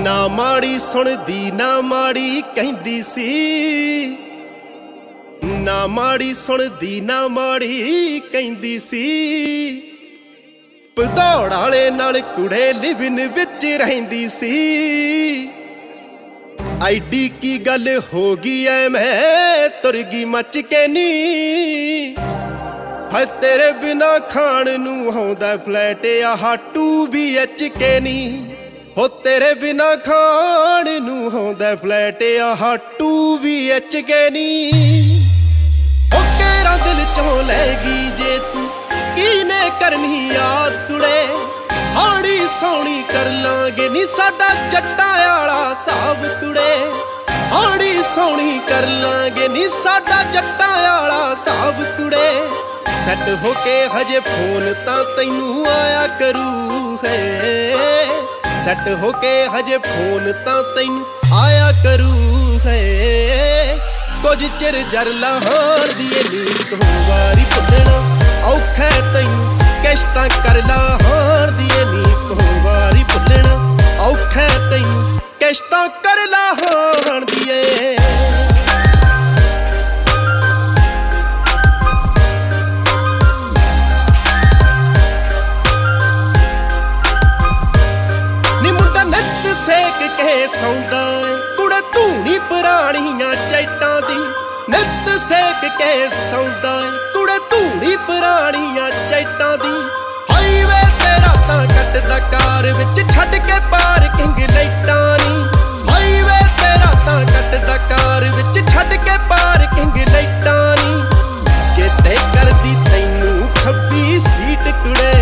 ना माड़ी सुनदी ना माड़ी कहंदी सी, ना माड़ी सुनदी ना माड़ी कहंदी सी। भदौड़ वाले नाल कुड़े लिविन विच रहिंदी सी। आईडी की गल हो गई है मैं तुर गई मच के नी। है तेरे बिना खाण नू आउंदा फ्लैट आह 2BH के नी। हो तेरे बिना खाण नू आउंदा फ्लैट आह 2BH के नी। ओ तेरा दिल चों लैगी जे तू कीने करनी याद तुड़े। आड़ी सोनी कर लांगे नी साडा जट्टा आला साहब तुड़े। आड़ी सोनी कर लांगे नी साडा जट्टा आला साहब तुड़े। सैट होके हजे फोन तां तैनू आया करू है। सैट होके हजे फोन तां तैनू आया करू है। कुछ चिर जर लाहौर दिए नीक हो वारी भुलना औखा तैनू। किश्तां कर लाहौर दिए नीक हो वारी भुलना औखा तैनू। किश्तां कर लाहौर दिए। सेक के सौंदा कुड़े धूनी पुराणियां चैटां दी। नित सेक के सौंदा कुड़े धूनी पुराणियां चैटां दी। हाईवे ते रातां कटदा कार विच छड्ड के पार्किंग लाइटां नी। हाईवे ते रातां कटदा कार विच छड्ड के पार्किंग लाइटां नी। चेते करदी तैनू खब्बी सीट कुड़े।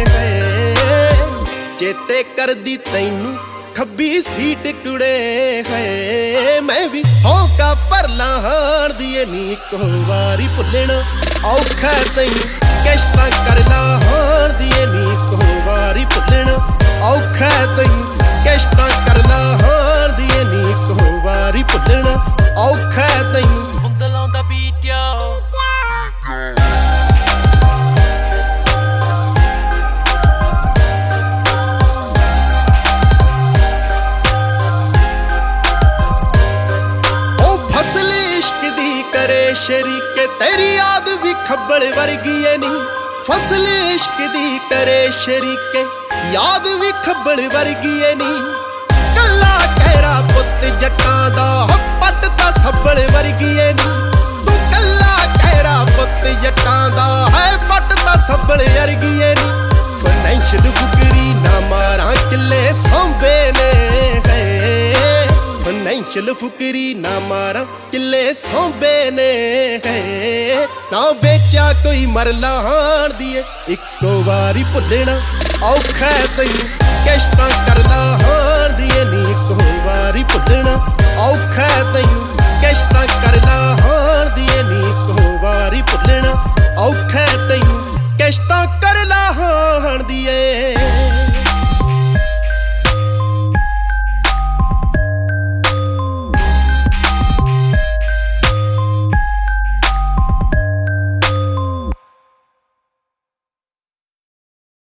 चेते करदी तैनू खब्बी सीट कुड़े है। मैं भी होका पर लाहौर दिए नीक हो वारी भुलना औखा तैनू। किश्तां कर लाहौर दिए नीक हो वारी भुलना औखा तैनू। किश्तां कर लाहौर दिए नीक हो वारी भुलना औखा तैनू। Bundle on the beat, yo. शरीके तेरी याद भी खब्बल वर्गी है नी। फसल इश्क दी करे शरीके याद भी खब्बल वर्गी है नी। कला कहरा पुत जट्टां दा पट ता सब्बल वर्गी है नी। तू कला कहरा पुत जट्टां दा है पट ता सब्बल वर्गी है नी। फाइनैंशियल फुकरी ना मारा किले सांबे ने है। फाइनैंशियल फुकरी ना मारा किले सांबे ने है। ना बेचा कोई मर लाहौर दिए इक्को वारी भुलना औखा तैनू। किश्तां कर लाहौर दिए नीक हो वारी भुलना औखा तैनू। किश्तां कर